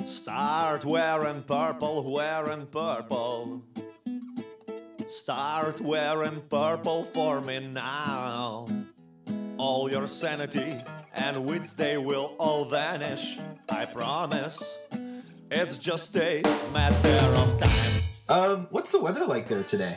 Start wearing purple, wearing purple. Start wearing purple for me now. All your sanity and wits, they will all vanish, I promise. It's just a matter of time. What's the weather like there today?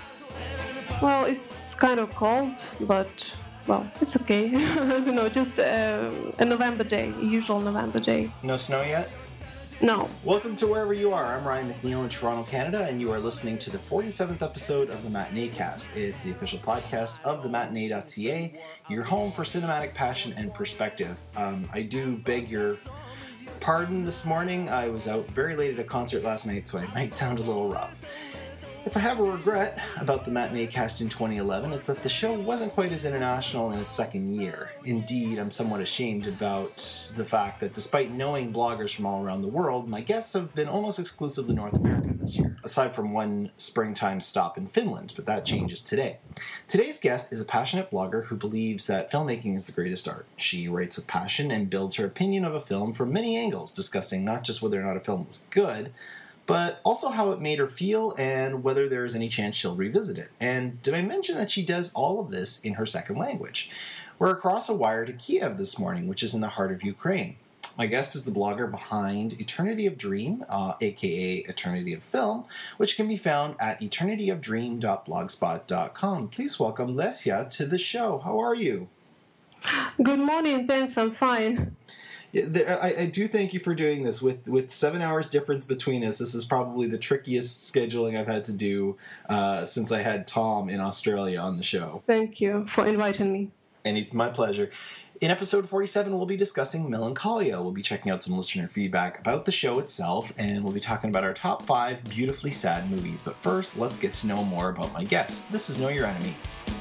Well, it's kind of cold, but, well, it's okay. Just a November day, a usual November day. No snow yet? No. Welcome to Wherever You Are. I'm Ryan McNeil in Toronto, Canada, and you are listening to the 47th episode of the Matinee Cast. It's the official podcast of thematinee.ca, your home for cinematic passion and perspective. I do beg your pardon this morning. I was out very late at a concert last night, so I might sound a little rough. If I have a regret about the Matinee Cast in 2011, it's that the show wasn't quite as international in its second year. Indeed, I'm somewhat ashamed about the fact that despite knowing bloggers from all around the world, my guests have been almost exclusively North America this year, aside from one springtime stop in Finland, but that changes today. Today's guest is a passionate blogger who believes that filmmaking is the greatest art. She writes with passion and builds her opinion of a film from many angles, discussing not just whether or not a film was good, but also how it made her feel and whether there is any chance she'll revisit it. And did I mention that she does all of this in her second language? We're across a wire to Kiev this morning, which is in the heart of Ukraine. My guest is the blogger behind Eternity of Dream, aka Eternity of Film, which can be found at eternityofdream.blogspot.com. Please welcome Lesya to the show. How are you? Good morning, thanks, I'm fine. I do thank you for doing this. With 7 hours difference between us, this is probably the trickiest scheduling I've had to do since I had Tom in Australia on the show. Thank you for inviting me. And it's my pleasure. In episode 47, we'll be discussing Melancholia. We'll be checking out some listener feedback about the show itself, and we'll be talking about our top 5 beautifully sad movies. But first, let's get to know more about my guest. This is Know Your Enemy.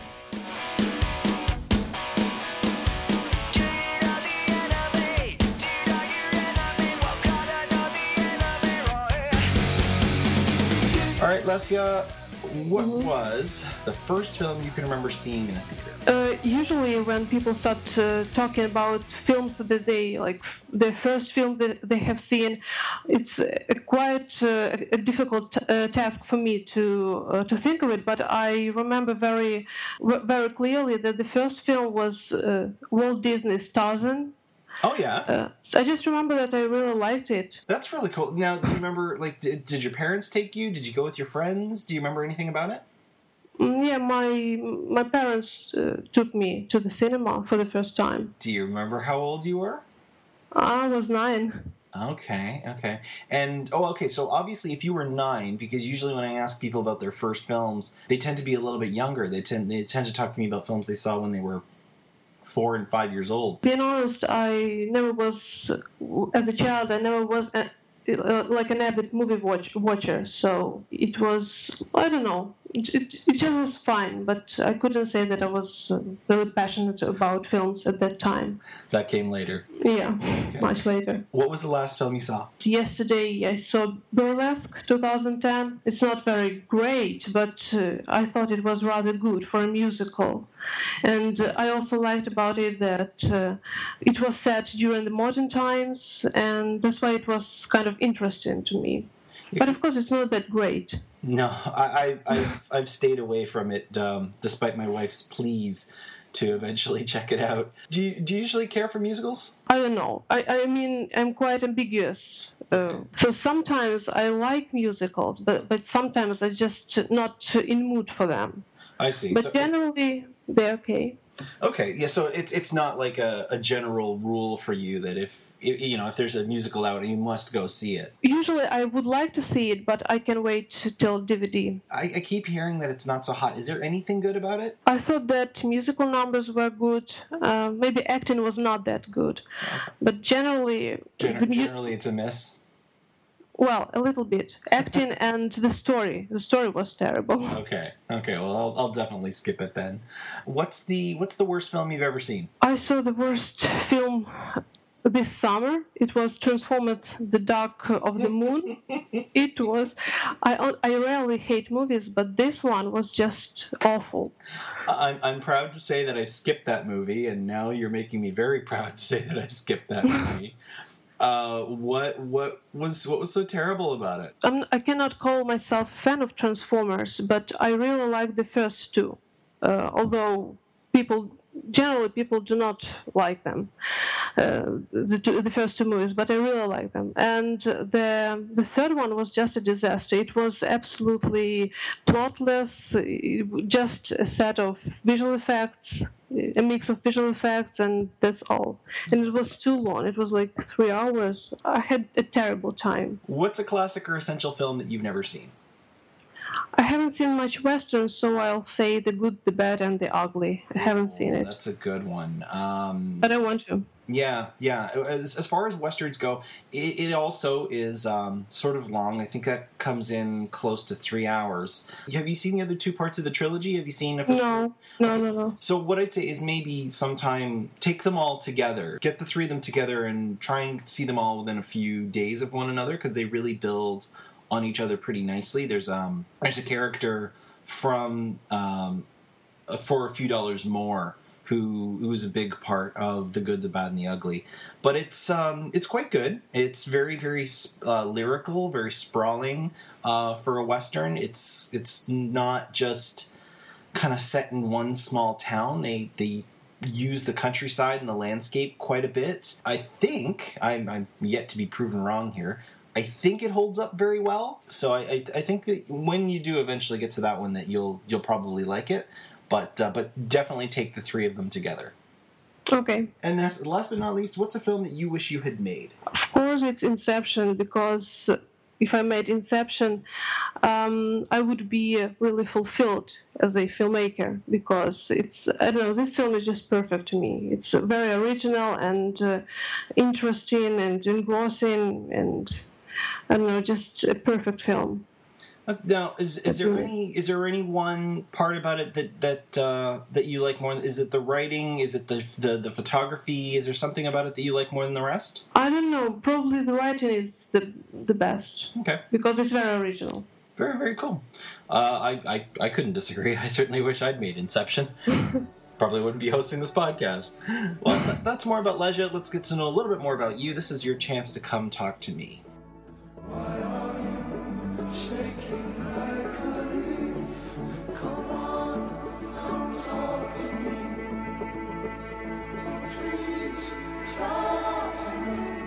All right, Lesya, what was the first film you can remember seeing in a theater? Usually when people start talking about films that they, like the first film that they have seen, it's quite a difficult task for me to think of it, but I remember very clearly that the first film was Walt Disney's Tarzan. Oh, yeah. I just remember that I really liked it. That's really cool. Now, do you remember, did your parents take you? Did you go with your friends? Do you remember anything about it? Yeah, my parents took me to the cinema for the first time. Do you remember how old you were? I was 9. Okay. And, so obviously if you were 9, because usually when I ask people about their first films, they tend to be a little bit younger. They tend to talk to me about films they saw when they were 4 and 5 years old. Being honest, I never was, as a child, I never was like an avid movie watcher, so it was, I don't know, it just was fine, but I couldn't say that I was really passionate about films at that time. That came later. Yeah, okay. Much later. What was the last film you saw? Yesterday I saw Burlesque, 2010. It's not very great, but I thought it was rather good for a musical. And I also liked about it that it was set during the modern times, and that's why it was kind of interesting to me. But of course, it's not that great. No, I've stayed away from it, despite my wife's pleas to eventually check it out. Do you usually care for musicals? I don't know. I mean, I'm quite ambiguous. So sometimes I like musicals, but sometimes I'm just not in mood for them. I see. But generally, they're okay. Okay, yeah. So it's not like a general rule for you that if there's a musical out, you must go see it. Usually, I would like to see it, but I can wait till DVD. I keep hearing that it's not so hot. Is there anything good about it? I thought that musical numbers were good. Maybe acting was not that good, but generally, it's a miss. Well, a little bit. Acting and the story. The story was terrible. Okay. Well, I'll definitely skip it then. What's the worst film you've ever seen? I saw the worst film this summer. It was Transformers: The Dark of the Moon. It was. I rarely hate movies, but this one was just awful. I'm proud to say that I skipped that movie, and now you're making me very proud to say that I skipped that movie. What was so terrible about it? I cannot call myself a fan of Transformers, but I really like the first two. Although generally people do not like them, the first two movies, but I really like them. And the third one was just a disaster. It was absolutely plotless, just a set of visual effects, a mix of visual effects, and that's all. And it was too long. It was like 3 hours. I had a terrible time. What's a classic or essential film that you've never seen? I haven't seen much Western, so I'll say The Good, the Bad, and the Ugly. I haven't seen it. That's a good one. But I want to. Yeah. As far as Westerns go, it also is sort of long. I think that comes in close to 3 hours. Have you seen the other two parts of the trilogy? Have you seen... No. So what I'd say is maybe sometime take them all together. Get the three of them together and try and see them all within a few days of one another, because they really build on each other pretty nicely. There's a character from For a Few Dollars More who is a big part of The Good, the Bad, and the Ugly. But it's quite good. It's very, very lyrical, very sprawling for a Western. It's not just kind of set in one small town. They use the countryside and the landscape quite a bit. I think, I'm yet to be proven wrong here, I think it holds up very well. So I think that when you do eventually get to that one, that you'll probably like it. But definitely take the three of them together. Okay. And last but not least, what's a film that you wish you had made? Of course, it's Inception, because if I made Inception, I would be really fulfilled as a filmmaker, because I don't know, this film is just perfect to me. It's very original and interesting and engrossing, and I don't know, just a perfect film. Now, is there any one part about it that you like more? Is it the writing? Is it the photography? Is there something about it that you like more than the rest? I don't know. Probably the writing is the best. Okay. Because it's very original. Very, very cool. I couldn't disagree. I certainly wish I'd made Inception. Probably wouldn't be hosting this podcast. Well, that's more about leisure. Let's get to know a little bit more about you. This is your chance to come talk to me. Why are you shaking like a leaf? Come on, come talk to me. Please talk to me.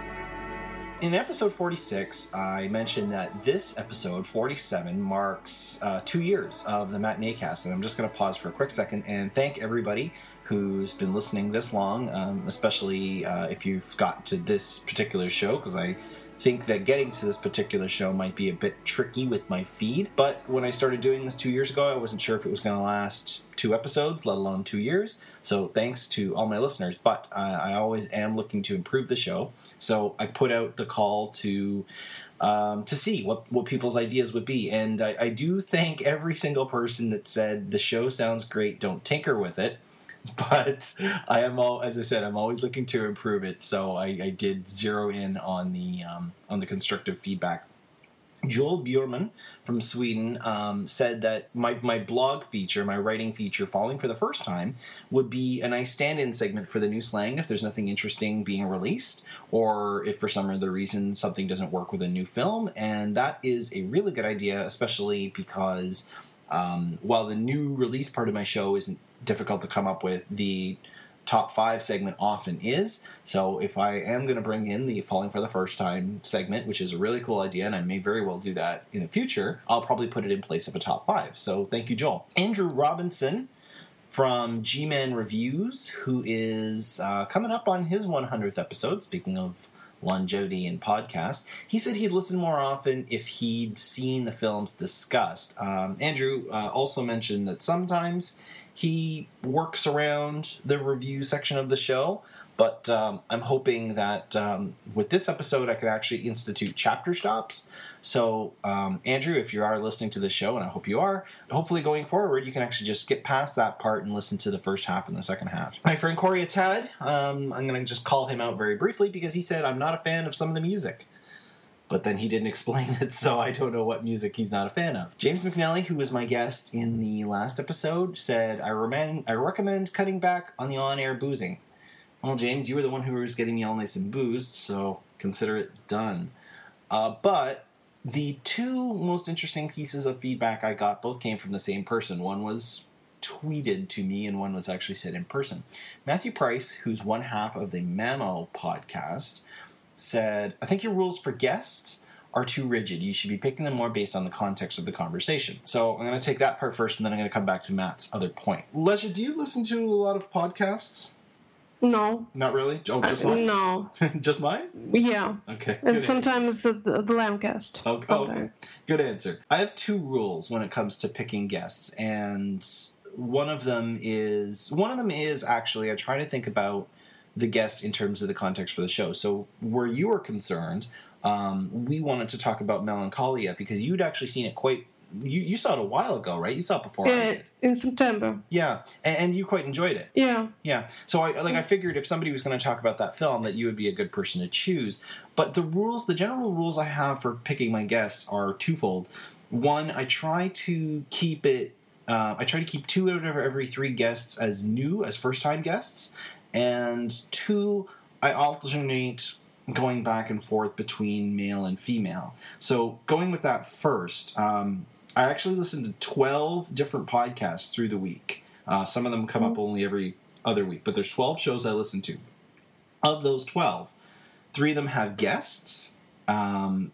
In episode 46, I mentioned that this episode, 47, marks 2 years of the Matinee Cast, and I'm just going to pause for a quick second and thank everybody who's been listening this long, especially if you've got to this particular show, because I think that getting to this particular show might be a bit tricky with my feed. But when I started doing this 2 years ago, I wasn't sure if it was going to last 2 episodes, let alone 2 years. So thanks to all my listeners. But I always am looking to improve the show. So I put out the call to see what people's ideas would be. And I do thank every single person that said, the show sounds great, don't tinker with it. But as I said, I'm always looking to improve it. So I did zero in on the constructive feedback. Joel Bjurman from Sweden said that my blog feature, my writing feature, Falling for the First Time, would be a nice stand-in segment for the new slang if there's nothing interesting being released, or if for some other reason something doesn't work with a new film. And that is a really good idea, especially because while the new release part of my show isn't difficult to come up with, the top 5 segment often is. So if I am going to bring in the Falling for the First Time segment, which is a really cool idea, and I may very well do that in the future, I'll probably put it in place of a top 5. So thank you, Joel. Andrew Robinson from G-Man Reviews, who is coming up on his 100th episode, speaking of longevity in podcasts. He said he'd listen more often if he'd seen the films discussed. Andrew also mentioned that sometimes he works around the review section of the show, but I'm hoping that with this episode I could actually institute chapter stops. So, Andrew, if you are listening to the show, and I hope you are, hopefully going forward you can actually just skip past that part and listen to the first half and the second half. My friend Corey Attad, I'm going to just call him out very briefly because he said I'm not a fan of some of the music. But then he didn't explain it, so I don't know what music he's not a fan of. James McNally, who was my guest in the last episode, said, I recommend cutting back on the on-air boozing. Well, James, you were the one who was getting me all nice and boozed, so Consider it done. But the two most interesting pieces of feedback I got both came from the same person. One was tweeted to me and one was actually said in person. Matthew Price, who's one half of the Mamo podcast, said, I think your rules for guests are too rigid. You should be picking them more based on the context of the conversation. So I'm going to take that part first, and then I'm going to come back to Matt's other point. Leslie, do you listen to a lot of podcasts? No. Not really? Oh, just mine? No. Just mine? Yeah. Okay. And sometimes the Lambcast. Okay. Good answer. I have two rules when it comes to picking guests, and one of them is actually I try to think about the guest in terms of the context for the show. So where you are concerned, we wanted to talk about Melancholia because you'd actually seen it you saw it a while ago, right? You saw it before I did. In September. Yeah, and you quite enjoyed it. Yeah. Yeah. So I figured if somebody was going to talk about that film, that you would be a good person to choose. But the general rules I have for picking my guests are twofold. One, I try to keep 2 out of every 3 guests as first-time guests, and 2, I alternate going back and forth between male and female. So going with that first, I actually listen to 12 different podcasts through the week. Some of them come up only every other week, but there's 12 shows I listen to. Of those 12, 3 of them have guests, and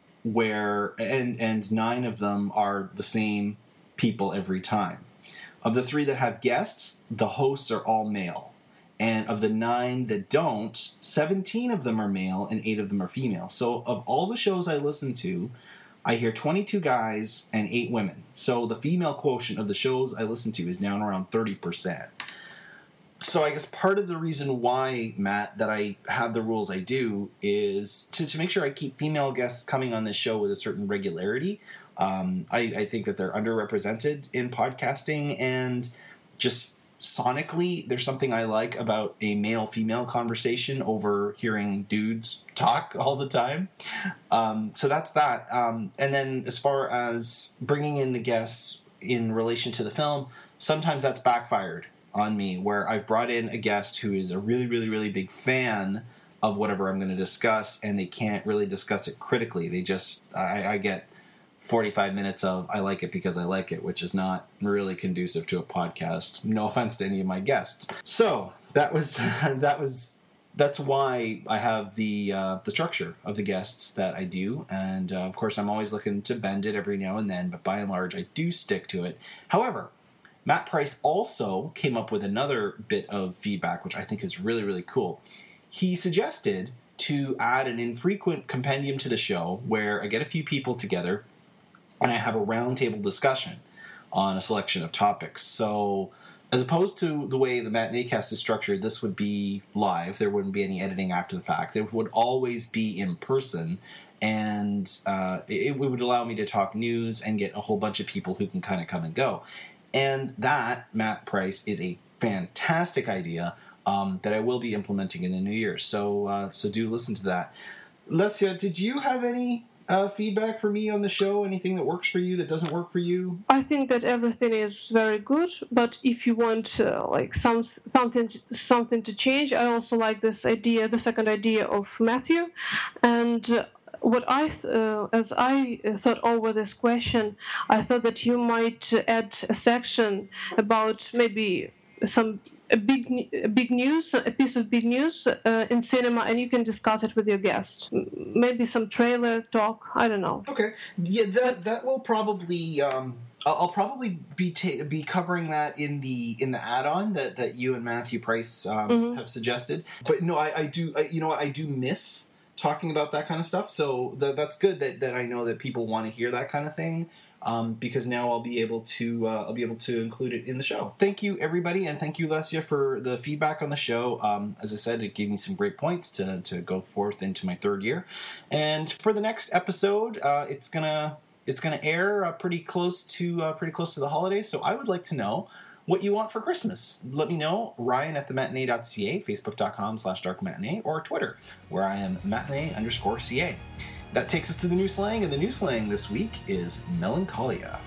9 of them are the same people every time. Of the 3 that have guests, the hosts are all male. And of the 9 that don't, 17 of them are male and 8 of them are female. So of all the shows I listen to, I hear 22 guys and 8 women. So the female quotient of the shows I listen to is now around 30%. So I guess part of the reason why, Matt, that I have the rules I do is to make sure I keep female guests coming on this show with a certain regularity. I think that they're underrepresented in podcasting, and just sonically, there's something I like about a male-female conversation over hearing dudes talk all the time. So that's that. And then as far as bringing in the guests in relation to the film, sometimes that's backfired on me, where I've brought in a guest who is a really, really, really big fan of whatever I'm going to discuss, and they can't really discuss it critically. They just, I get 45 minutes of I like it because I like it, which is not really conducive to a podcast. No offense to any of my guests. So that's why I have the structure of the guests that I do, and of course I'm always looking to bend it every now and then, but by and large I do stick to it. However, Matt Price also came up with another bit of feedback, which I think is really, really cool. He suggested to add an infrequent compendium to the show where I get a few people together and I have a roundtable discussion on a selection of topics. So as opposed to the way the Matinee Cast is structured, this would be live. There wouldn't be any editing after the fact. It would always be in person, and it would allow me to talk news and get a whole bunch of people who can kind of come and go. And that, Matt Price, is a fantastic idea that I will be implementing in the new year. So do listen to that. Lesia, did you have any feedback for me on the show? Anything that works for you, that doesn't work for you? I think that everything is very good, but if you want something to change, I also like this idea, the second idea of Matthew. And what as I thought over this question, I thought that you might add a section about maybe a big news, a piece of big news in cinema, and you can discuss it with your guests. Maybe some trailer talk. I don't know. Okay, yeah, that will probably. I'll probably be covering that in the add-on that you and Matthew Price have suggested. But no, I do miss talking about that kind of stuff. So that's good that I know that people want to hear that kind of thing. Because now I'll be able to include it in the show. Thank you, everybody, and thank you, Lesia, for the feedback on the show. As I said, it gave me some great points to go forth into my 3rd year. And for the next episode, it's gonna air pretty close to the holidays. So I would like to know what you want for Christmas. Let me know, Ryan at thematinee.ca, facebook.com/darkmatinee, or Twitter, where I am matinee_ca. That takes us to the new slang, and the new slang this week is melancholia.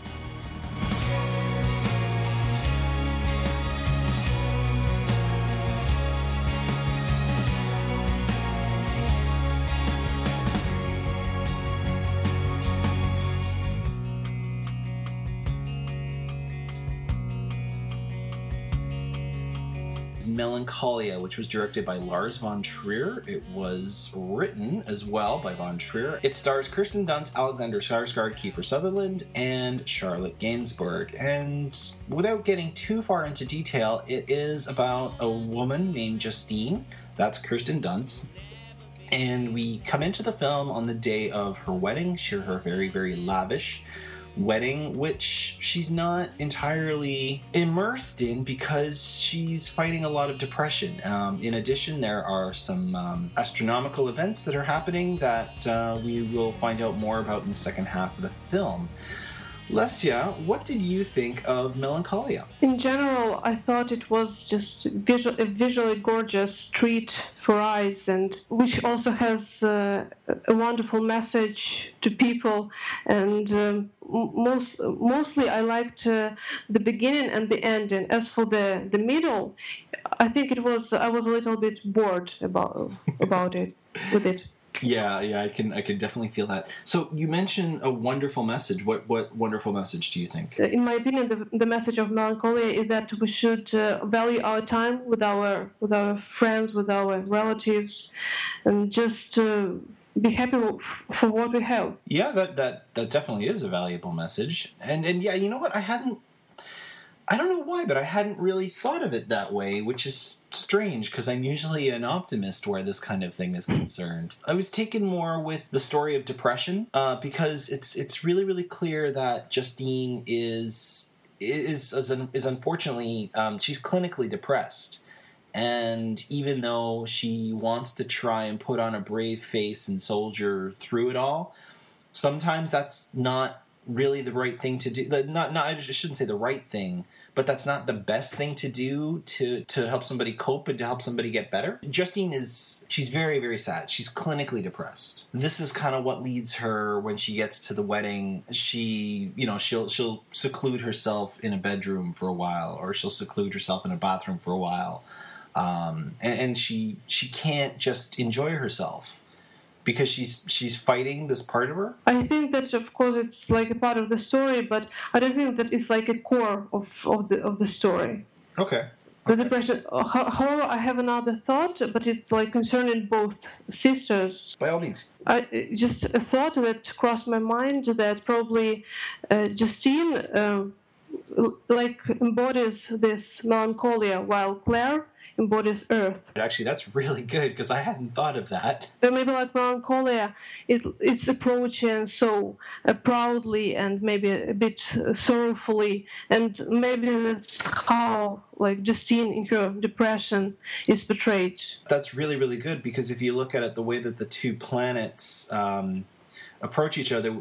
Melancholia, which was directed by Lars von Trier. It was written as well by von Trier. It stars Kirsten Dunst, Alexander Skarsgård, Kiefer Sutherland, and Charlotte Gainsbourg. And without getting too far into detail, it is about a woman named Justine. That's Kirsten Dunst. And we come into the film on the day of her wedding. Her very, very lavish wedding, which she's not entirely immersed in because she's fighting a lot of depression. In addition, there are some astronomical events that are happening that we will find out more about in the second half of the film. Lesia, what did you think of Melancholia? In general, I thought it was just a visually gorgeous treat for eyes, and which also has a wonderful message to people. And mostly, I liked the beginning and the ending. As for the middle, I think I was a little bit bored about it with it. Yeah, I can definitely feel that. So you mentioned a wonderful message. What wonderful message do you think? In my opinion, the message of Melancholia is that we should value our time with our friends, with our relatives, and just be happy for what we have. Yeah, that definitely is a valuable message. And yeah, you know what? I don't know why, but I hadn't really thought of it that way, which is strange because I'm usually an optimist where this kind of thing is concerned. I was taken more with the story of depression because it's really, really clear that Justine is unfortunately she's clinically depressed. And even though she wants to try and put on a brave face and soldier through it all, sometimes that's not really the right thing to do. I shouldn't say the right thing, but that's not the best thing to do to help somebody cope and to help somebody get better. Justine she's very, very sad. She's clinically depressed. This is kind of what leads her when she gets to the wedding. She'll seclude herself in a bedroom for a while, or she'll seclude herself in a bathroom for a while. And she can't just enjoy herself because she's fighting this part of her. I think that of course it's like a part of the story, but I don't think that it's like a core of the story. Okay. The depression. However, I have another thought, but it's like concerning both sisters. By all means. Just a thought that crossed my mind that probably Justine like embodies this melancholia, while Claire embodies earth. Actually, that's really good because I hadn't thought of that. Maybe like melancholia, it's approaching so proudly and maybe a bit sorrowfully, and maybe that's how like Justine in her depression is portrayed. That's really, really good because if you look at it, the way that the two planets approach each other.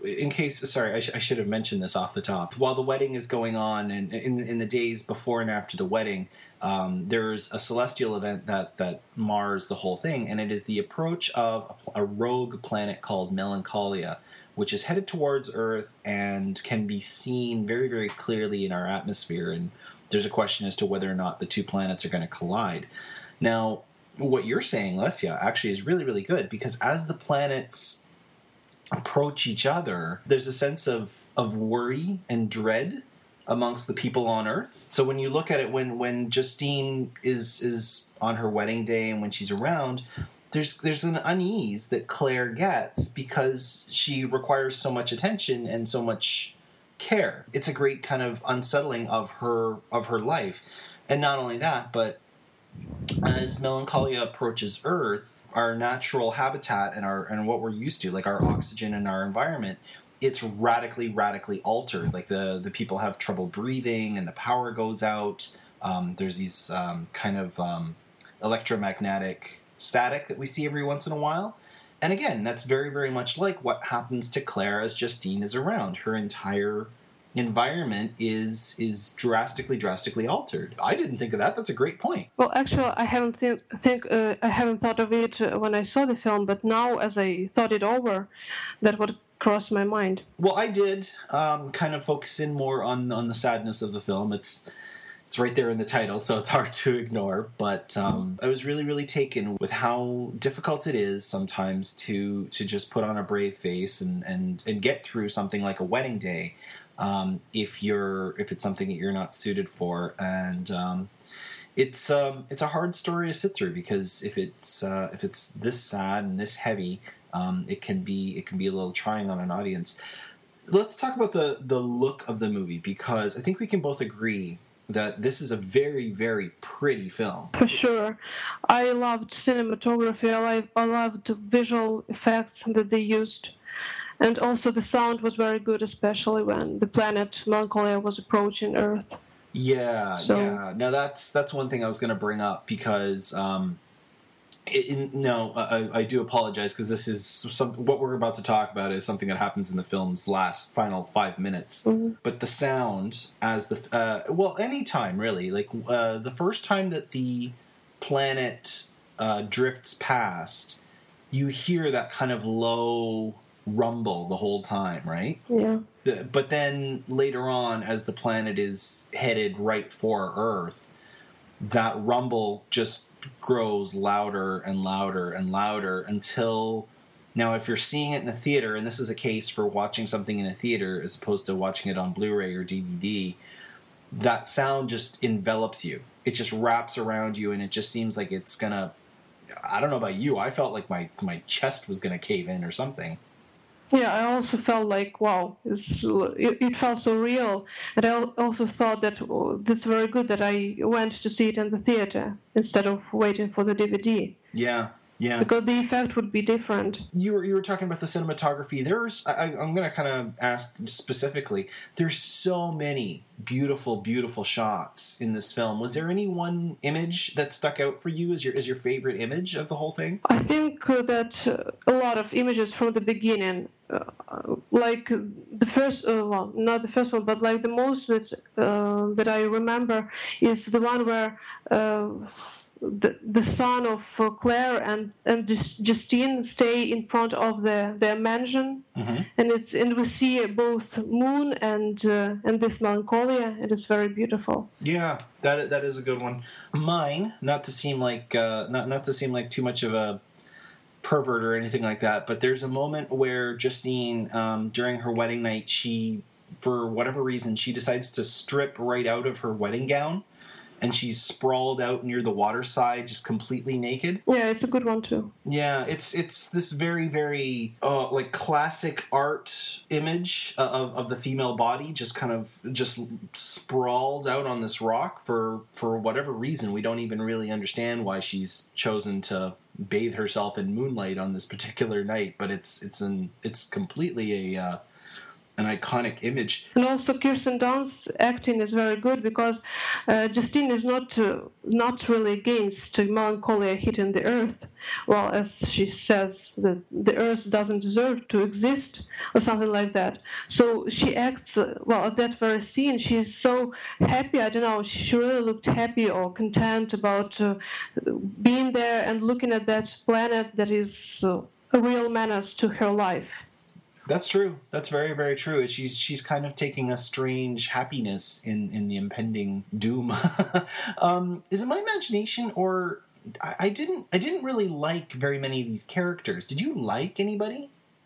I should have mentioned this off the top. While the wedding is going on, and in the days before and after the wedding, there's a celestial event that mars the whole thing, and it is the approach of a rogue planet called Melancholia, which is headed towards Earth and can be seen very, very clearly in our atmosphere. And there's a question as to whether or not the two planets are going to collide. Now, what you're saying, Lesia, actually is really, really good because as the planets approach each other, there's a sense of worry and dread amongst the people on Earth. So when you look at it, when Justine is on her wedding day and when she's around, there's an unease that Claire gets because she requires so much attention and so much care. It's a great kind of unsettling of her life. And not only that, but as Melancholia approaches Earth, our natural habitat and what we're used to, like our oxygen and our environment, it's radically, radically altered. Like the people have trouble breathing and the power goes out. There's these kind of electromagnetic static that we see every once in a while. And again, that's very, very much like what happens to Claire as Justine is around. Her entire environment is drastically altered. I didn't think of that. That's a great point. Well, actually, I haven't thought of it when I saw the film, but now as I thought it over, that would cross my mind. Well, I did kind of focus in more on the sadness of the film. It's right there in the title, so it's hard to ignore. But I was really, really taken with how difficult it is sometimes to just put on a brave face and get through something like a wedding day. If it's something that you're not suited for, and it's a hard story to sit through because if it's this sad and this heavy, it can be a little trying on an audience. Let's talk about the look of the movie, because I think we can both agree that this is a very, very pretty film. For sure. I loved cinematography. I loved the visual effects that they used. And also the sound was very good, especially when the planet Melancholia was approaching Earth. Yeah. Now that's one thing I was going to bring up, because I do apologize, because this is what we're about to talk about is something that happens in the film's final 5 minutes. Mm-hmm. But the sound, as any time really, like the first time that the planet drifts past, you hear that kind of low rumble the whole time, right? Yeah. But then later on, as the planet is headed right for Earth, that rumble just grows louder and louder and louder until, now if you're seeing it in a theater, and this is a case for watching something in a theater as opposed to watching it on Blu-ray or DVD, that sound just envelops you. It just wraps around you, and it just seems like it's gonna, I don't know about you, I felt like my chest was gonna cave in or something. Yeah, I also felt like, wow, it felt so real. And I also thought that it's very good that I went to see it in the theater instead of waiting for the DVD. Yeah. Because the effect would be different. You were talking about the cinematography. I'm going to kind of ask specifically, there's so many beautiful, beautiful shots in this film. Was there any one image that stuck out for you as your favorite image of the whole thing? I think that a lot of images from the beginning, like the first, not the first one, but like the most that I remember is the one where the son of Claire and Justine stay in front of their mansion, mm-hmm. and we see both moon and this Melancholia, and it's very beautiful. Yeah, that is a good one. Mine, not to seem like too much of a pervert or anything like that, but there's a moment where Justine, during her wedding night, she, for whatever reason, she decides to strip right out of her wedding gown. And she's sprawled out near the water side, just completely naked. Yeah, it's a good one too. Yeah, it's this very, very like classic art image of the female body, just kind of just sprawled out on this rock for whatever reason. We don't even really understand why she's chosen to bathe herself in moonlight on this particular night, but it's completely an iconic image. And also Kirsten Dunst's acting is very good, because Justine is not really against Melancholia hitting the Earth. Well, as she says, that the Earth doesn't deserve to exist, or something like that. So she acts, at that very scene, she's so happy. I don't know, she really looked happy or content about being there and looking at that planet that is a real menace to her life. That's true. That's very, very true. She's kind of taking a strange happiness in the impending doom. Is it my imagination, or I didn't really like very many of these characters? Did you like anybody?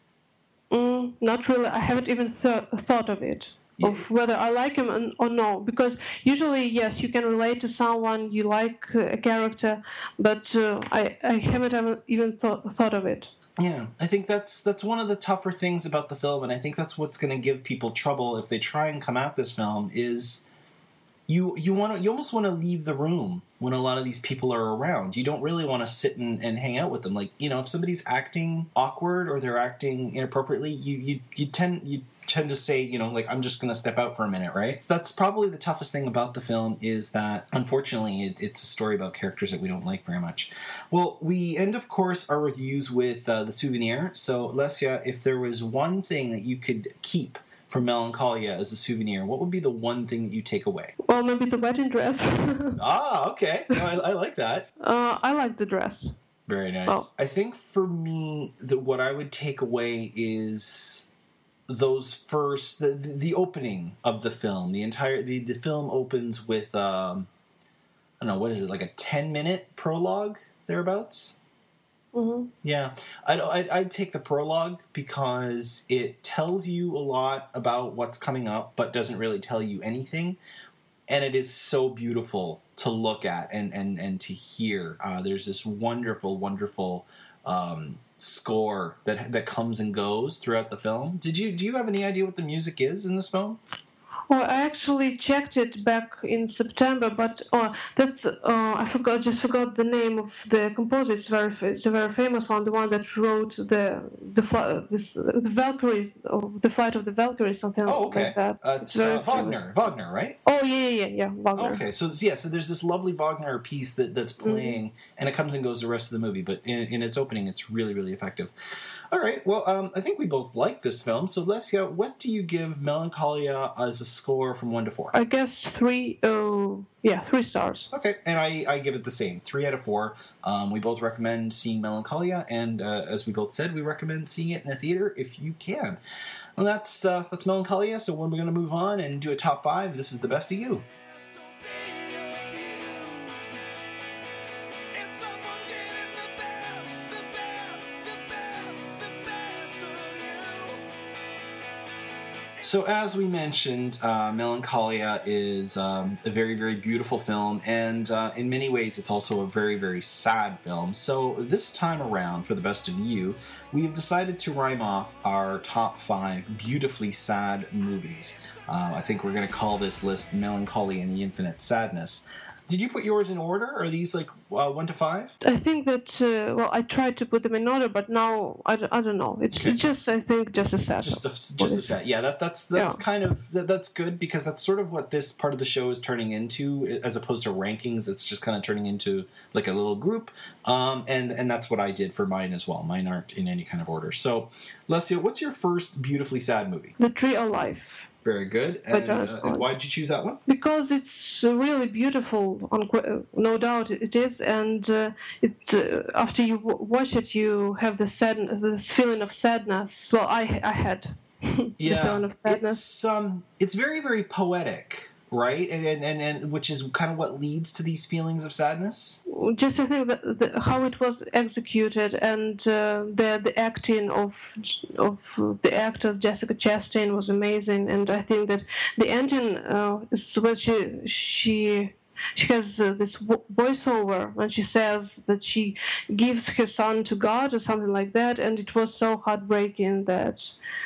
Not really. I haven't even thought of it, of whether I like him or no. Because usually, yes, you can relate to someone, you like a character, but I haven't even thought of it. Yeah, I think that's one of the tougher things about the film, and I think that's what's going to give people trouble if they try and come at this film, is you almost want to leave the room when a lot of these people are around. You don't really want to sit and hang out with them. Like, if somebody's acting awkward or they're acting inappropriately, you tend to say, like, I'm just going to step out for a minute, right? That's probably the toughest thing about the film, is that, unfortunately, it's a story about characters that we don't like very much. Well, we end, of course, our reviews with the souvenir. So, Lesia, if there was one thing that you could keep from Melancholia as a souvenir, what would be the one thing that you take away? Well, maybe the wedding dress. Okay. No, I like that. I like the dress. Very nice. Oh. I think for me, what I would take away is those first, the opening of the film. The film opens with I don't know, what is it, like a 10-minute prologue thereabouts? Mm-hmm. Yeah, I'd take the prologue, because it tells you a lot about what's coming up, but doesn't really tell you anything, and it is so beautiful to look at and to hear. There's this wonderful score that comes and goes throughout the film. Do you have any idea what the music is in this film? Well, I actually checked it back in September, but I forgot the name of the composer. It's a very famous one, the one that wrote the Valkyries, or the Flight of the Valkyries, something like that. It's Wagner, right? Oh yeah, Wagner. Okay, so there's this lovely Wagner piece that's playing, and it comes and goes the rest of the movie, but in its opening, it's really, really effective. All right, well, I think we both like this film, so Lesia, what do you give Melancholia as a score from 1 to 4? I guess 3 stars. Okay, and I give it the same, 3 out of 4. We both recommend seeing Melancholia, and as we both said, we recommend seeing it in a theater if you can. Well, that's Melancholia, so we're going to move on and do a top 5. This is The Best of You. So as we mentioned, Melancholia is a very, very beautiful film, and in many ways it's also a very, very sad film. So this time around, for The Best of You, we have decided to rhyme off our top 5 beautifully sad movies. I think we're going to call this list Melancholy and the Infinite Sadness. Did you put yours in order? Are these like 1 to 5? I think that, I tried to put them in order, but now, I don't know. It's just, I think, just a set. Just a set. Yeah, that's kind of, that's good, because that's sort of what this part of the show is turning into, as opposed to rankings. It's just kind of turning into like a little group. And that's what I did for mine as well. Mine aren't in any kind of order. So, Lesia, what's your first beautifully sad movie? The Tree of Life. Very good. And why did you choose that one? Because it's really beautiful, no doubt it is, and after you watch it, you have the feeling of sadness. Well, I had the feeling of sadness. It's very, very poetic, right? And which is kind of what leads to these feelings of sadness. Just I think that how it was executed, and the acting of the actor Jessica Chastain was amazing, and I think that the ending is when she has this voiceover when she says that she gives her son to God or something like that, and it was so heartbreaking that's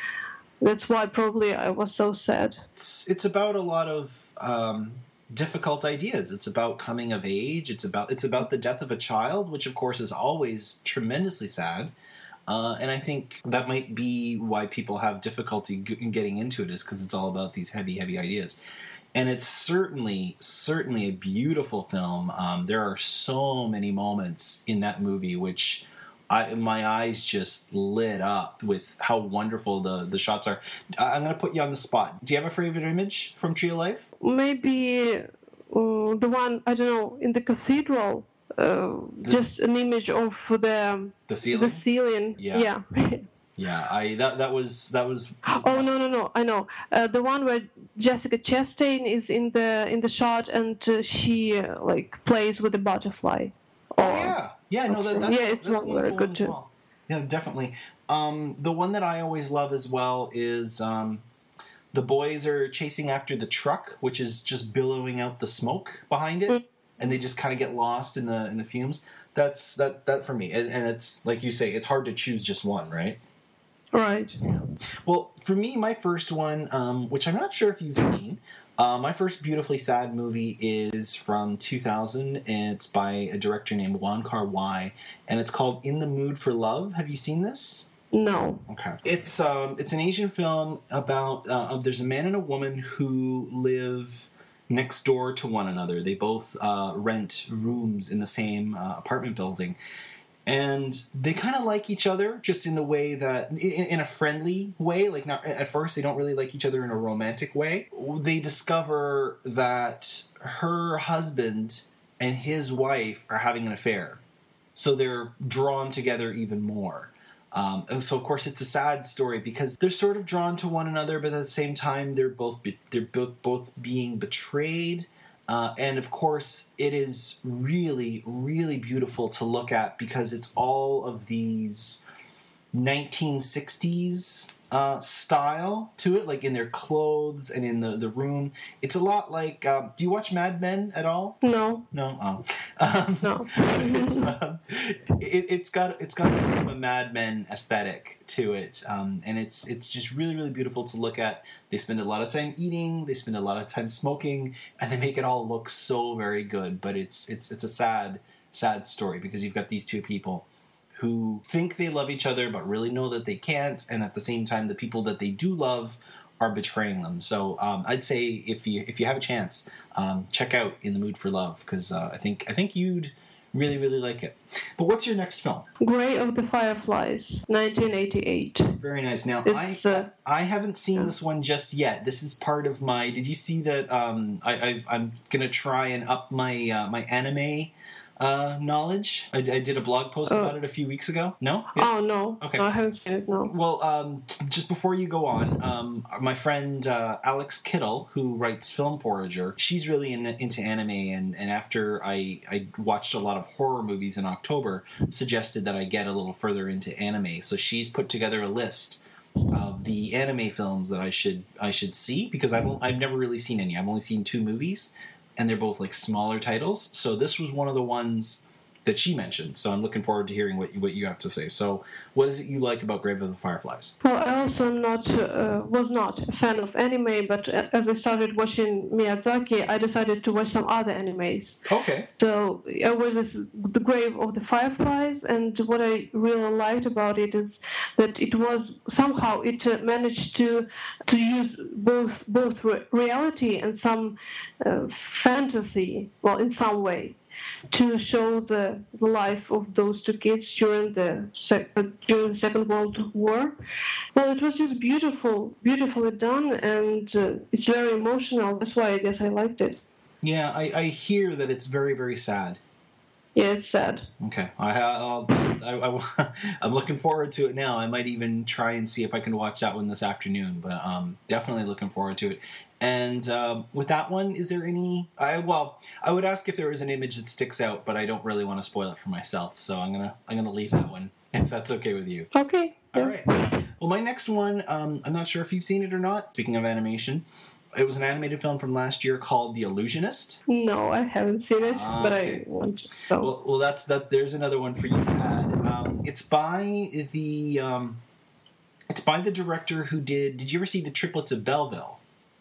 why probably I was so sad. It's about a lot of difficult ideas. It's about coming of age. It's about the death of a child, which of course is always tremendously sad. And I think that might be why people have difficulty in getting into it, is because it's all about these heavy, heavy ideas. And it's certainly a beautiful film. There are so many moments in that movie which my eyes just lit up with how wonderful the shots are. I'm going to put you on the spot. Do you have a favorite image from Tree of Life? Maybe the one, I don't know, in the cathedral. Just an image of the ceiling. The ceiling. Yeah. Yeah, that was. Oh no! I know the one where Jessica Chastain is in the shot, and she plays with the butterfly. Oh yeah. No, that's it's that's very good too. Well. Yeah, definitely. The one that I always love as well is the boys are chasing after the truck, which is just billowing out the smoke behind it, and they just kind of get lost in the fumes. That's that for me, and it's like you say, it's hard to choose just one, right? Right. Well, for me, my first one, which I'm not sure if you've seen, my first beautifully sad movie is from 2000, and it's by a director named Wong Kar-wai, and it's called In the Mood for Love. Have you seen this? No. Okay. It's an Asian film about there's a man and a woman who live next door to one another. They both rent rooms in the same apartment building. And they kind of like each other, just in the way that, in a friendly way. Like, not at first, they don't really like each other in a romantic way. They discover that her husband and his wife are having an affair, so they're drawn together even more. So of course, it's a sad story because they're sort of drawn to one another, but at the same time, they're both being betrayed. And of course, it is really, really beautiful to look at because it's all of these 1960s style to it, like in their clothes and in the room. It's a lot like, do you watch Mad Men at all? No. No? Oh. No. It's got sort of a Mad Men aesthetic to it, and it's just really, really beautiful to look at. They spend a lot of time eating, they spend a lot of time smoking, and they make it all look so very good, but it's a sad story, because you've got these two people who think they love each other but really know that they can't, and at the same time the people that they do love are betraying them. So I'd say if you have a chance, check out In the Mood for Love, because I think you'd really, really like it. But what's your next film? Grave of the Fireflies, 1988. Very nice. Now, It's, I haven't seen this one just yet. This is part of my... Did you see that I'm going to try and up my my anime knowledge? I did a blog post about it a few weeks ago. No? Yeah. Oh, no. Okay. No, I haven't seen it, no. Well, just before you go on, my friend Alex Kittle, who writes Film Forager, she's really into anime, and after I watched a lot of horror movies in October, suggested that I get a little further into anime. So she's put together a list of the anime films that I should see, because I've never really seen any. I've only seen 2 movies, and they're both like smaller titles. So this was one of the ones that she mentioned. So I'm looking forward to hearing what you have to say. So what is it you like about Grave of the Fireflies? Well, I also was not a fan of anime, but as I started watching Miyazaki, I decided to watch some other animes. Okay. So I was The Grave of the Fireflies, and what I really liked about it is that it managed to use both reality and some fantasy, well, in some way, to show the life of those 2 kids during the Second World War. Well, it was just beautifully done, and it's very emotional. That's why I guess I liked it. Yeah, I hear that it's very, very sad. Yeah, it's sad. Okay, I'm looking forward to it now. I might even try and see if I can watch that one this afternoon, but definitely looking forward to it. And with that one, is there any... I would ask if there is an image that sticks out, but I don't really want to spoil it for myself, so I'm gonna leave that one, if that's okay with you. Okay. All right. Well, my next one, I'm not sure if you've seen it or not. Speaking of animation, it was an animated film from last year called The Illusionist. No, I haven't seen it, but I want to. So. Well, that's that. There's another one for you to add. It's by the director who did. Did you ever see The Triplets of Belleville?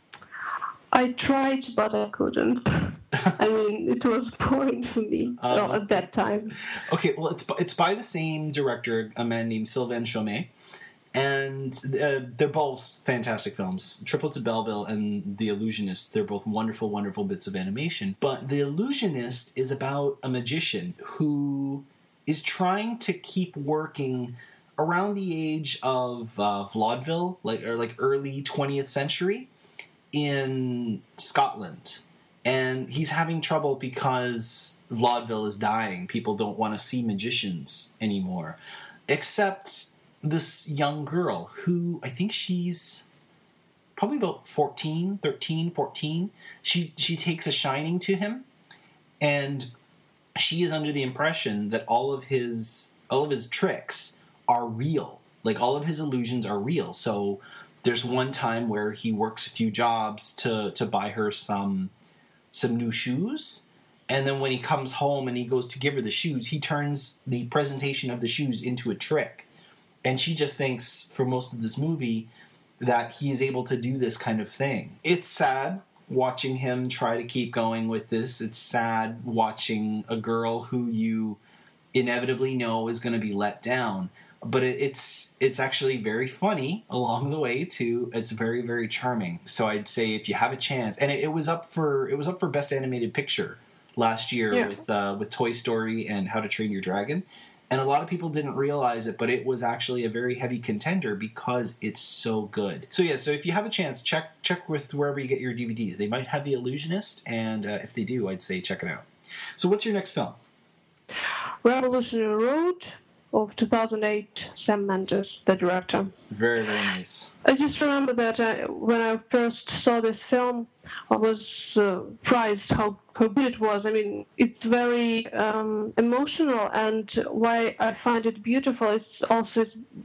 I tried, but I couldn't. I mean, it was boring for me at that time. Okay, well, it's by the same director, a man named Sylvain Chomet, and they're both fantastic films. Triplets of Belleville and The Illusionist, they're both wonderful, wonderful bits of animation. But The Illusionist is about a magician who is trying to keep working around the age of vaudeville, like early 20th century, in Scotland. And he's having trouble because vaudeville is dying. People don't want to see magicians anymore. Except this young girl who, I think she's probably about 14. She takes a shining to him, and she is under the impression that all of his tricks are real. Like, all of his illusions are real. So there's one time where he works a few jobs to buy her some new shoes, and then when he comes home and he goes to give her the shoes, he turns the presentation of the shoes into a trick. And she just thinks, for most of this movie, that he is able to do this kind of thing. It's sad watching him try to keep going with this. It's sad watching a girl who you inevitably know is going to be let down. But it's actually very funny along the way too. It's very, very charming. So I'd say if you have a chance, and it was up for Best Animated Picture last year with Toy Story and How to Train Your Dragon, and a lot of people didn't realize it, but it was actually a very heavy contender because it's so good. So yeah, so if you have a chance, check with wherever you get your DVDs. They might have The Illusionist, and if they do, I'd say check it out. So what's your next film? Revolutionary Road of 2008, Sam Mendes, the director. Very, very nice. I just remember that when I first saw this film, I was surprised how good it was. I mean, it's very emotional, and why I find it beautiful is also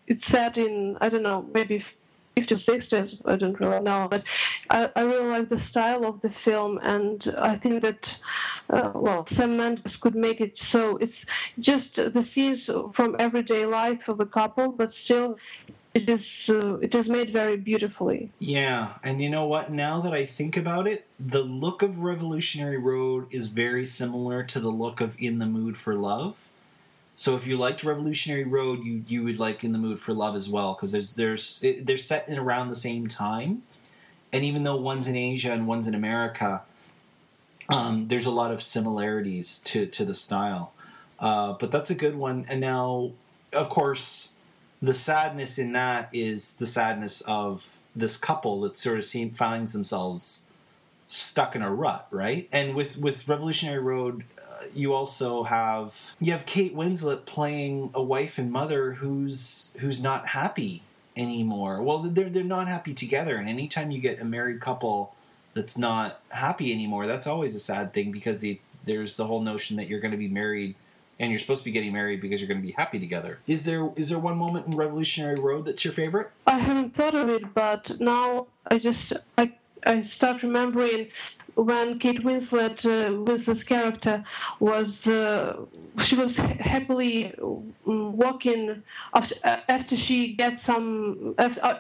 it's set in, I don't know, maybe 50s, 60s, I don't really know, but I really like the style of the film, and I think that, Sam Mendes could make it so it's just the scenes from everyday life of a couple, but still it is made very beautifully. Yeah, and you know what? Now that I think about it, the look of Revolutionary Road is very similar to the look of In the Mood for Love. So if you liked Revolutionary Road, you would like In the Mood for Love as well, because they're set in around the same time, and even though one's in Asia and one's in America, there's a lot of similarities to the style. But that's a good one. And now, of course, the sadness in that is the sadness of this couple that sort of finds themselves stuck in a rut, right? And with Revolutionary Road, you also have Kate Winslet playing a wife and mother who's not happy anymore. Well, they're not happy together, and anytime you get a married couple that's not happy anymore, that's always a sad thing, because there's the whole notion that you're going to be married and you're supposed to be getting married because you're going to be happy together. Is there one moment in Revolutionary Road that's your favorite? I haven't thought of it, but now I start remembering when Kate Winslet's character was she was happily walking after she got some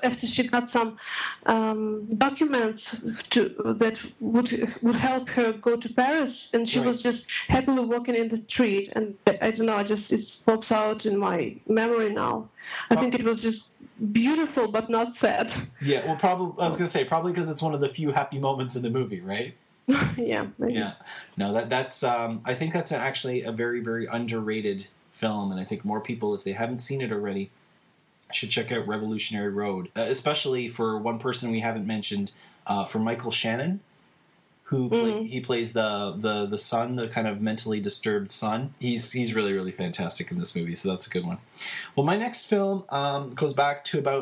documents that would help her go to Paris, and she was just happily walking in the street, and I don't know, it pops out in my memory now. I think it was just beautiful but not sad. Yeah, well, probably I was going to say probably because it's one of the few happy moments in the movie, right? Yeah. Maybe. Yeah. No, that's I think that's actually a very, very underrated film, and I think more people, if they haven't seen it already, should check out Revolutionary Road, especially for one person we haven't mentioned, for Michael Shannon, who he plays the son, the kind of mentally disturbed son. He's really, really fantastic in this movie, so that's a good one. Well, my next film goes back to about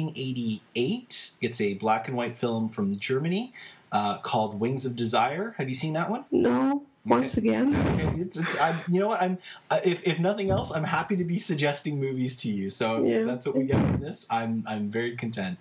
1988. It's a black and white film from Germany called Wings of Desire. Have you seen that one? No. Once again. Okay. You know what? If nothing else, I'm happy to be suggesting movies to you. So if that's what we get from this, I'm very content.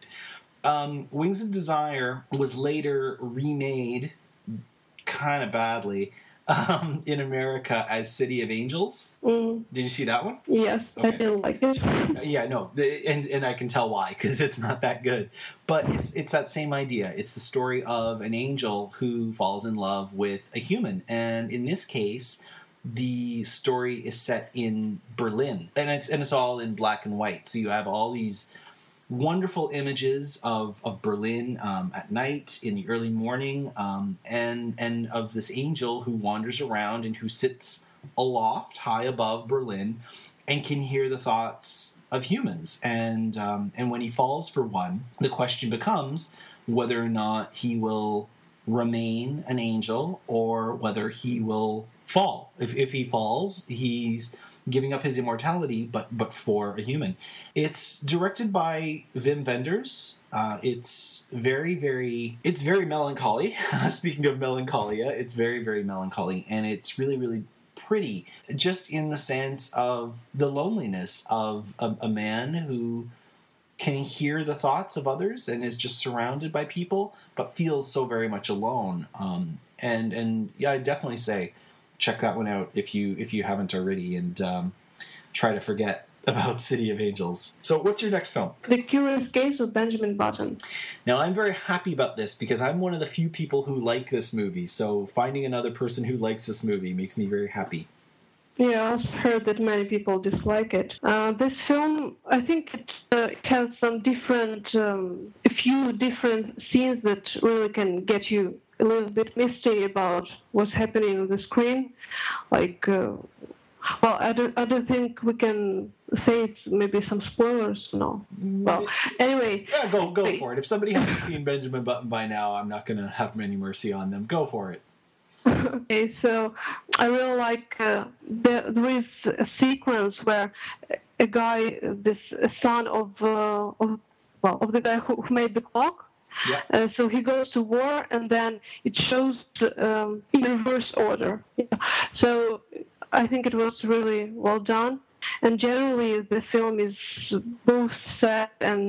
Wings of Desire was later remade kind of badly in America as City of Angels. Did you see that one? Yes, okay. I didn't like it. Yeah, no, and I can tell why, because it's not that good. But it's that same idea. It's the story of an angel who falls in love with a human, and in this case, the story is set in Berlin, and it's all in black and white. So you have all these wonderful images of Berlin at night, in the early morning, and of this angel who wanders around and who sits aloft, high above Berlin, and can hear the thoughts of humans. And when he falls for one, the question becomes whether or not he will remain an angel or whether he will fall. If he falls, he's giving up his immortality, but for a human. It's directed by Wim Wenders. It's very melancholy. Speaking of melancholia, it's very, very melancholy, and it's really, really pretty, just in the sense of the loneliness of a man who can hear the thoughts of others and is just surrounded by people, but feels so very much alone. And yeah, I'd definitely say check that one out if you haven't already, and try to forget about City of Angels. So what's your next film? The Curious Case of Benjamin Button. Now, I'm very happy about this because I'm one of the few people who like this movie, so finding another person who likes this movie makes me very happy. Yeah, I've heard that many people dislike it. This film, I think it has some a few different scenes that really can get you a little bit misty about what's happening on the screen. Like, well, I don't think we can say it's maybe some spoilers. No. Well, anyway. Yeah, go for it. If somebody hasn't seen Benjamin Button by now, I'm not going to have any mercy on them. Go for it. Okay, so I really like there is a sequence where a guy, this son of the guy who made the clock. Yeah. So he goes to war, and then it shows in reverse order. Yeah. So I think it was really well done, And generally, the film is both sad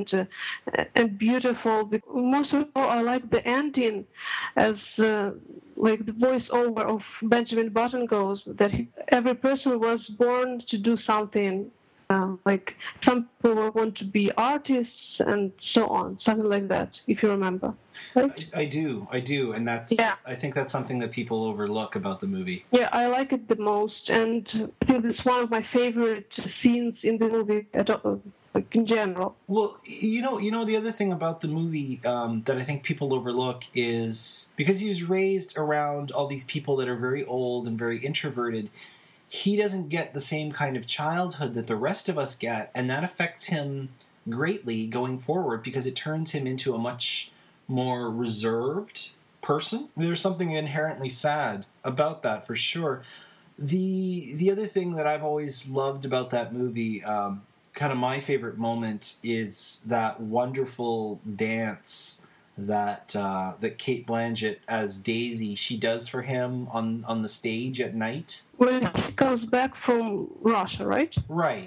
and beautiful. Most of all, I like the ending, as like the voiceover of Benjamin Button goes, that every person was born to do something. Like some people want to be artists and so on, something like that, if you remember. Right? I do, and that's I think that's something that people overlook about the movie. Yeah, I like it the most, and I think it's one of my favorite scenes in the movie at all, like in general. Well, you know, the other thing about the movie that I think people overlook is because he was raised around all these people that are very old and very introverted. He doesn't get the same kind of childhood that the rest of us get, and that affects him greatly going forward because it turns him into a much more reserved person. There's something inherently sad about that, for sure. The other thing that I've always loved about that movie, kind of my favorite moment, is that wonderful dance that Cate Blanchett as Daisy, she does for him on the stage at night when he comes back from Russia, right? Right.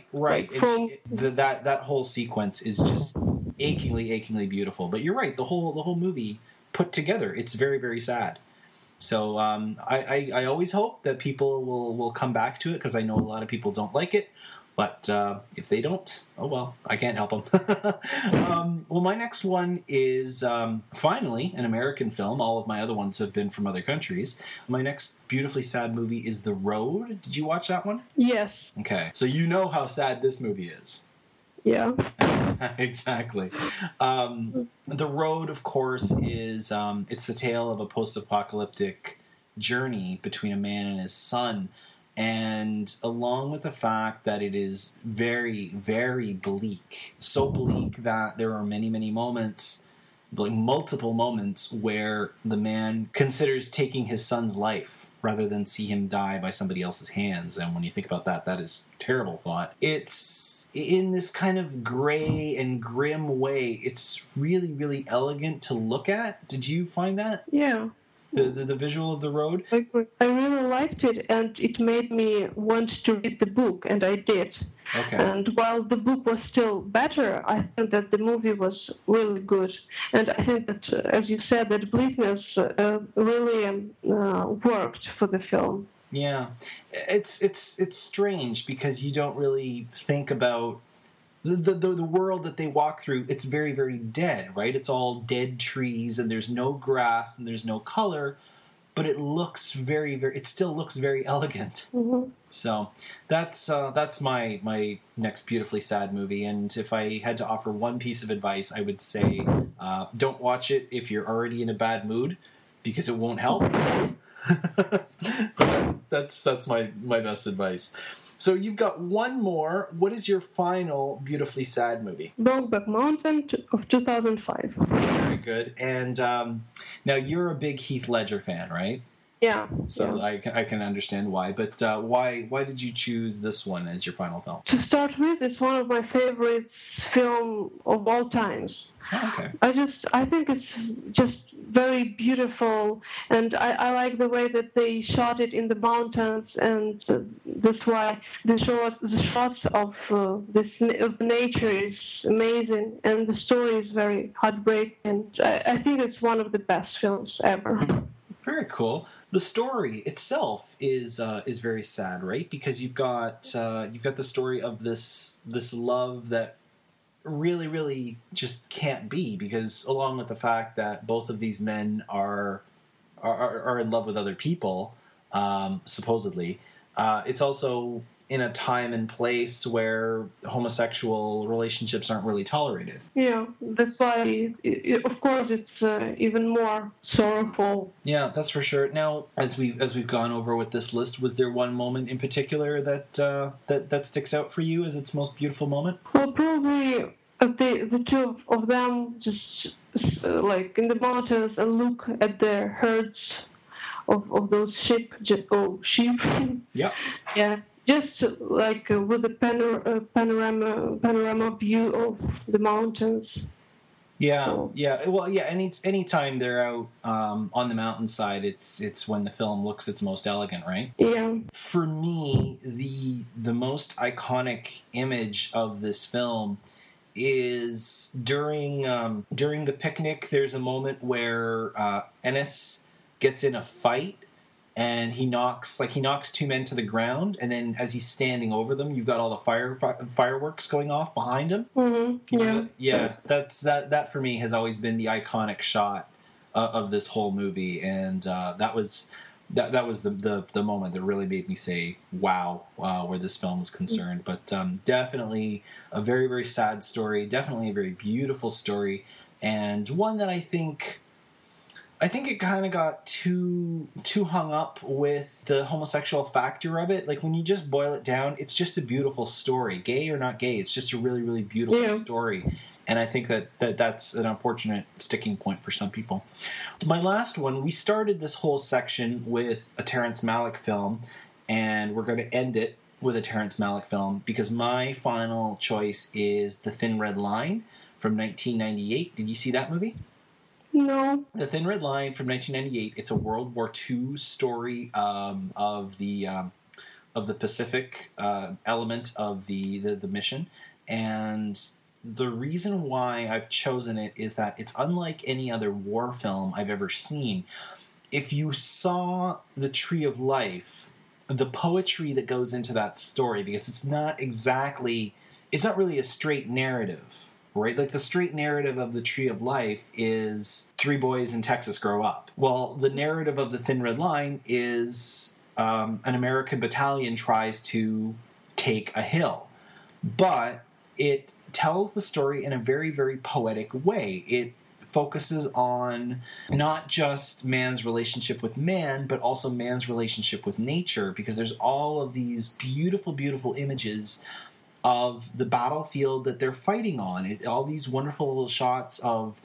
That whole sequence is just achingly beautiful. But you're right, the whole movie put together, it's very, very sad. So I always hope that people will come back to it, because I know a lot of people don't like it. But if they don't, oh well, I can't help them. Well, my next one is finally an American film. All of my other ones have been from other countries. My next beautifully sad movie is The Road. Did you watch that one? Yes. Okay, so you know how sad this movie is. Yeah. Exactly. The Road, of course, is it's the tale of a post-apocalyptic journey between a man and his son. And along with the fact that it is very, very bleak, so bleak that there are many, many moments, like multiple moments, where the man considers taking his son's life rather than see him die by somebody else's hands. And when you think about that, that is a terrible thought. It's in this kind of gray and grim way. It's really, really elegant to look at. Did you find that? Yeah. The visual of The Road? I really liked it, and it made me want to read the book, and I did. Okay. And while the book was still better, I think that the movie was really good. And I think that, as you said, that bleakness really worked for the film. Yeah. It's strange because you don't really think about the world that they walk through. It's very, very dead, right? It's all dead trees, and there's no grass, and there's no color, but it looks very, very. It still looks very elegant. Mm-hmm. So that's my next beautifully sad movie. And if I had to offer one piece of advice, I would say don't watch it if you're already in a bad mood, because it won't help. That's my best advice. So you've got one more. What is your final beautifully sad movie? Brokeback Mountain of 2005. Very good. And now you're a big Heath Ledger fan, right? Yeah. So yeah. I can understand why. But why did you choose this one as your final film? To start with, it's one of my favorite films of all times. Oh, okay. I think it's just very beautiful, and I like the way that they shot it in the mountains, and that's why the shots of nature is amazing, and the story is very heartbreaking. And I think it's one of the best films ever. Very cool. The story itself is very sad, right? Because you've got the story of this love that really, really just can't be, because along with the fact that both of these men are in love with other people, supposedly, it's also in a time and place where homosexual relationships aren't really tolerated. Yeah, that's why, of course, it's even more sorrowful. Yeah, that's for sure. Now, as we've gone over with this list, was there one moment in particular that sticks out for you as its most beautiful moment? Well, probably the two of them just like in the mountains and look at the herds of those sheep. Yeah. Yeah. Just like with the panorama view of the mountains. Yeah, So, yeah. Well, yeah. Anytime they're out on the mountainside, it's when the film looks its most elegant, right? yeah. For me, the most iconic image of this film is during the picnic. There's a moment where Ennis gets in a fight, and he knocks two men to the ground, and then as he's standing over them, you've got all the fireworks going off behind him. Mm-hmm. Yeah. Yeah, that for me has always been the iconic shot of this whole movie, and that was the moment that really made me say wow, where this film is concerned. But definitely a very, very sad story, definitely a very beautiful story, and one that I think it kind of got too hung up with the homosexual factor of it. Like, when you just boil it down, it's just a beautiful story. Gay or not gay, it's just a really, really beautiful story. And I think that's an unfortunate sticking point for some people. My last one, we started this whole section with a Terrence Malick film, and we're going to end it with a Terrence Malick film, because my final choice is The Thin Red Line from 1998. Did you see that movie? No. The Thin Red Line from 1998. It's a World War II story of the Pacific element of the mission, and the reason why I've chosen it is that it's unlike any other war film I've ever seen. If you saw The Tree of Life, the poetry that goes into that story, because it's not really a straight narrative. Right? Like, the straight narrative of The Tree of Life is 3 boys in Texas grow up. Well, the narrative of The Thin Red Line is an American battalion tries to take a hill. But it tells the story in a very, very poetic way. It focuses on not just man's relationship with man, but also man's relationship with nature, because there's all of these beautiful, beautiful images of the battlefield that they're fighting on. All these wonderful little shots of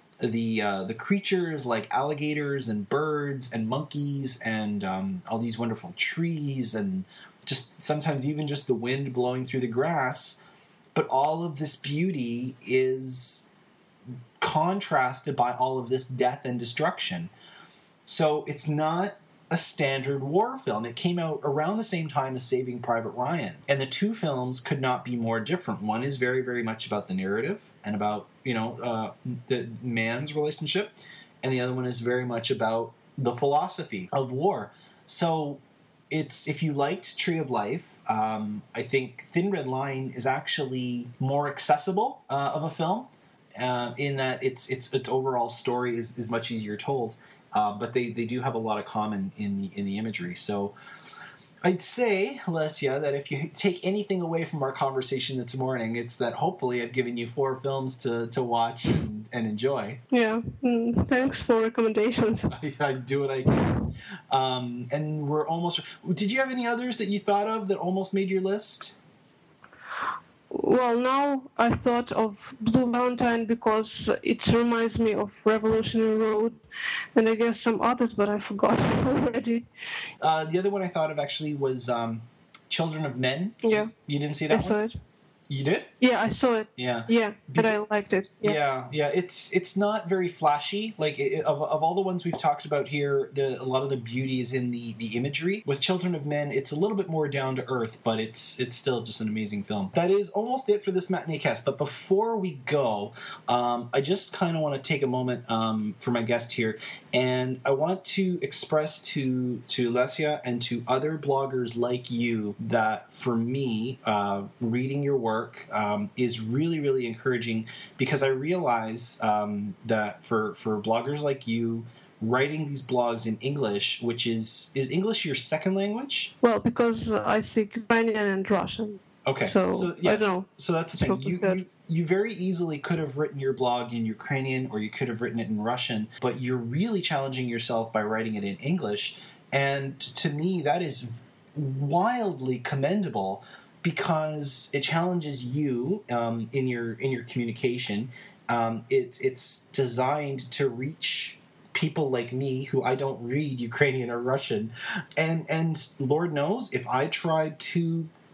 the creatures like alligators and birds and monkeys and all these wonderful trees, and just sometimes even just the wind blowing through the grass. But all of this beauty is contrasted by all of this death and destruction. So it's not a standard war film. It came out around the same time as Saving Private Ryan. And the two films could not be more different. One is very, very much about the narrative and about, the man's relationship. And the other one is very much about the philosophy of war. So if you liked Tree of Life, I think Thin Red Line is actually more accessible of a film, in that its overall story is much easier told. But they do have a lot of common in the imagery. So I'd say, Alessia, that if you take anything away from our conversation this morning, it's that hopefully I've given you 4 films to watch and enjoy. Yeah, thanks for recommendations. I do what I can. And we're almost... Did you have any others that you thought of that almost made your list? Well, now I thought of Blue Valentine because it reminds me of Revolutionary Road, and I guess some others, but I forgot already. The other one I thought of actually was Children of Men. Yeah. You didn't see that one? I saw it. You did? Yeah, I saw it. Yeah. Yeah, but I liked it. Yeah. It's not very flashy. Like, of all the ones we've talked about here, a lot of the beauty is in the imagery. With Children of Men, it's a little bit more down to earth, but it's still just an amazing film. That is almost it for this matinee cast. But before we go, I just kind of want to take a moment for my guest here, and I want to express to Alessia and to other bloggers like you that for me, reading your work is really, really encouraging, because I realize that for bloggers like you, writing these blogs in English, which is English your second language? Well, because I speak Ukrainian and Russian. Okay. So yes. I don't know. So that's the thing. You very easily could have written your blog in Ukrainian, or you could have written it in Russian, but you're really challenging yourself by writing it in English. And to me, that is wildly commendable, because it challenges you in your communication. It's designed to reach people like me who I don't read Ukrainian or Russian, and Lord knows if I tried to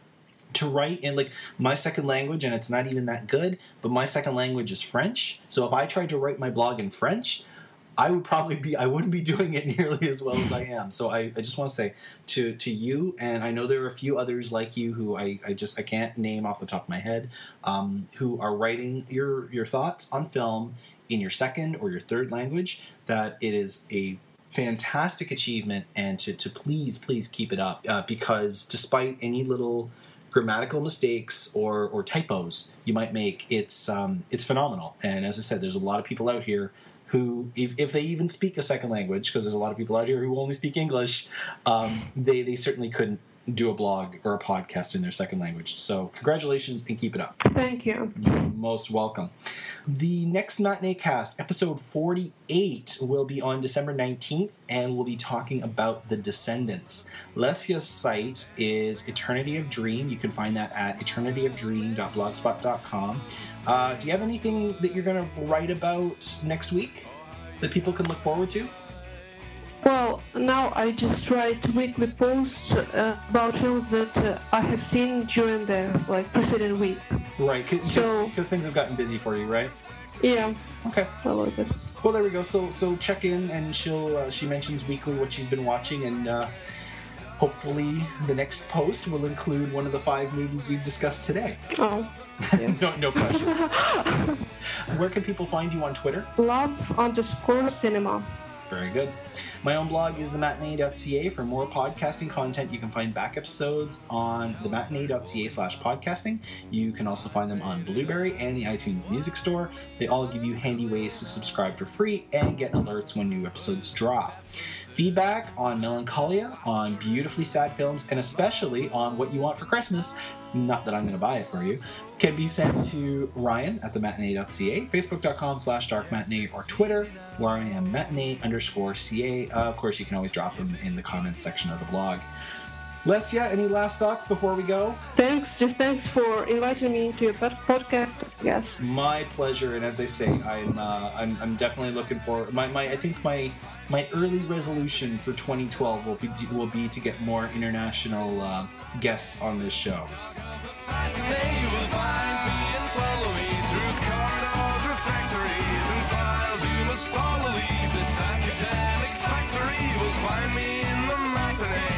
to write in, like, my second language, and it's not even that good, but my second language is French. So if I tried to write my blog in French, I wouldn't be doing it nearly as well as I am. So I just want to say to you, and I know there are a few others like you who I can't name off the top of my head, who are writing your thoughts on film in your second or your third language, that it is a fantastic achievement, and to please keep it up, because despite any little grammatical mistakes or typos you might make, it's phenomenal. And as I said, there's a lot of people out here who, if they even speak a second language, because there's a lot of people out here who only speak English, they certainly couldn't do a blog or a podcast in their second language. So congratulations and keep it up. Thank you. You're most welcome. The next Matinee Cast, episode 48, will be on December 19th, and we'll be talking about The Descendants. Lesia's site is Eternity of Dream. You can find that at eternityofdream.blogspot.com. Do you have anything that you're going to write about next week that people can look forward to? Well, now I just write weekly posts about films that I have seen during the preceding week. Right, because things have gotten busy for you, right? Yeah. Okay. A little bit. Well, there we go. So check in, and she mentions weekly what she's been watching, and hopefully the next post will include one of the 5 movies we've discussed today. Oh. Yeah. No pressure. Where can people find you on Twitter? Love_cinema. Very good. My own blog is thematinee.ca. For more podcasting content, you can find back episodes on thematinee.ca/podcasting. You can also find them on Blueberry and the iTunes Music Store. They all give you handy ways to subscribe for free and get alerts when new episodes drop. Feedback on Melancholia, on Beautifully Sad Films, and especially on What You Want for Christmas, not that I'm going to buy it for you, can be sent to Ryan at thematinee.ca, facebook.com/darkmatinee, or Twitter, where I am matinee_ca. Of course, you can always drop them in the comments section of the blog. Lesia, any last thoughts before we go? Thanks for inviting me to your podcast. Yes. My pleasure, and as I say, I'm definitely looking forward. I think my early resolution for 2012 will be to get more international guests on this show. Today you will find me and follow me through corridors, refectories, and files. You must follow, leave this academic factory. You will find me in the matinee.